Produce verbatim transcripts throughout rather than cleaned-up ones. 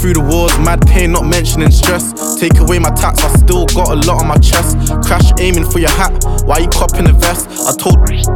through the wars, mad pain, not mentioning stress. Take away my tax, I still got a lot on my chest. Crash aiming for your hat, why you copping a vest? I told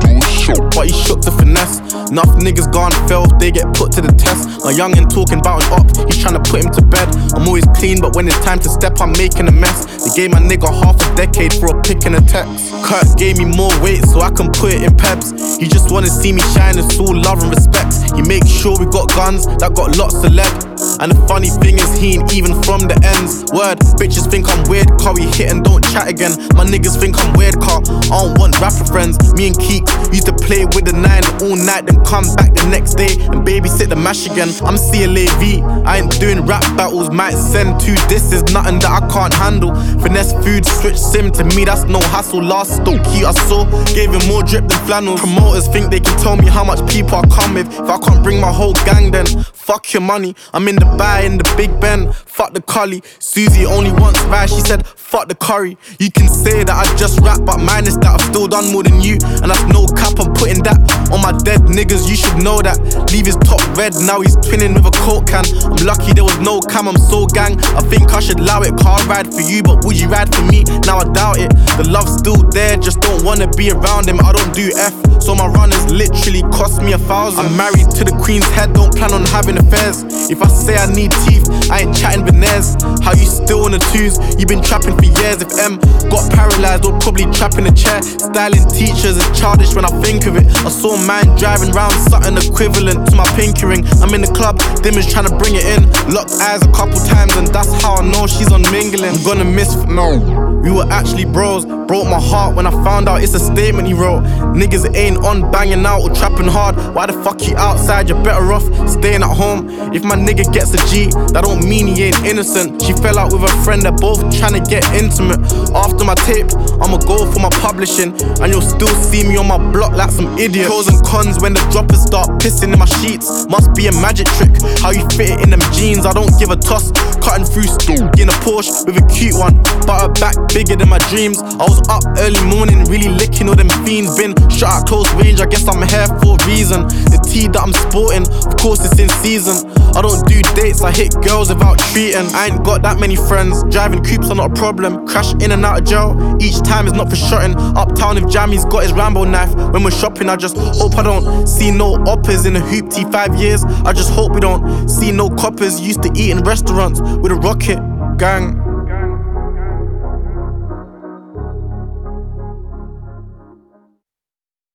but he shook the finesse. Enough niggas gone fell, they get put to the test. My youngin' talking about an op, he's tryna put him to bed. I'm always clean, but when it's time to step, I'm making a mess. They gave my nigga half a decade for a pick and a text. Kurt gave me more weight so I can put it in peps. He just wanna see me shine, it's all love and respect. He make sure we got guns that got lots of lead. And the funny thing is he ain't even from the ends. Word, bitches think I'm weird, car we hit and don't chat again. My niggas think I'm weird, car I don't want rapper friends. Me and Keek used to play with the nine all night, then come back the next day and babysit the mash again. I'm C L A V, I ain't doing rap battles. Might send two disses, nothing that I can't handle. Finesse food, switch sim, to me that's no hassle. Last stoke I saw, gave him more drip than flannels. Promoters think they can tell me how much people I come with. If I can't bring my whole gang then fuck your money. I'm in the buy in the Big Ben, fuck the collie. Susie only wants rice, she said fuck the curry. You can say that I just rap, but minus that I've still done more than you. And that's no cap, I'm putting that on my dead niggas, you should know that. Leave his top red, now he's twinning with a coke can. I'm lucky there was no cam, I'm so gang. I think I should allow it, car ride for you, but would you ride for me? Now I doubt it. The love's still there, just don't wanna be around him. I don't do F, so my runners literally cost me a thousand. I'm married to the queen's head, don't plan on having affairs. If I say I need teeth, I ain't chatting veneers. How you still on the twos? You been trapping for years. If M got paralyzed, or probably trap in a chair. Styling teachers is childish when I think of it. I saw a man driving round something equivalent to my pinky ring. I'm in the club, them is trying to bring it in. Locked eyes a couple times and that's how I know she's on mingling. I'm gonna miss, no, we were actually bros. Broke my heart when I found out it's a statement he wrote. Niggas ain't on banging out or trapping hard. Why the fuck you outside? You're better off staying at home. If my nigga gets a G, that don't mean he ain't innocent. She fell out with a friend, they're both trying to get intimate. After my tape, I'ma go for my publishing, and you'll still see me on my block like some idiot. Pros and cons when the droppers start pissing in my sheets. Must be a magic trick, how you fit it in them jeans. I don't give a toss, cutting through stool in a Porsche with a cute one, but her back bigger than my dreams. I was up early morning, really licking all them fiends. Been shot at close range, I guess I'm here for a reason. The tea that I'm sporting, of course it's in season. I don't do dates, I hit girls without treating. I ain't got that many friends, driving coupes are not a problem. Crash in and out of jail, each time is not for shotting. Uptown if Jammy's got his Rambo knife. When we're shopping, I just hope I don't see no oppers in a hoopty five years. I just hope we don't see no coppers used to eat in restaurants with a rocket gang.